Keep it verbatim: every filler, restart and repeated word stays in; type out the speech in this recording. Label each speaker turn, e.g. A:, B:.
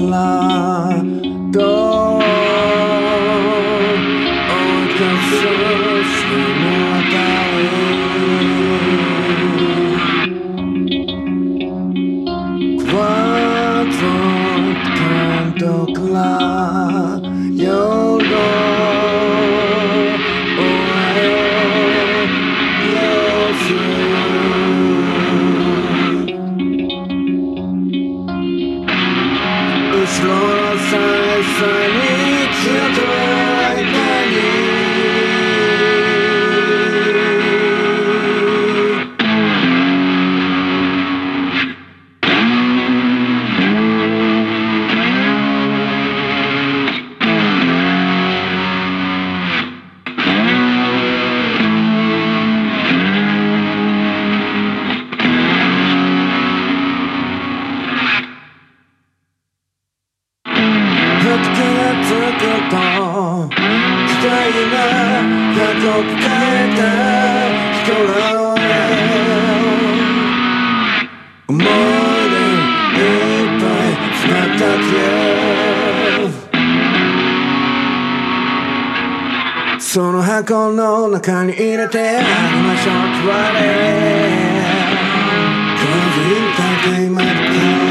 A: からどう追い越す日の明かりクワッドキャンドから夜後ろのさえさに気を取られたりつくと期待が運び替えた人らへ思い出いっぱい詰まった気その箱の中に入れてあげましょうって言われ風に立って今で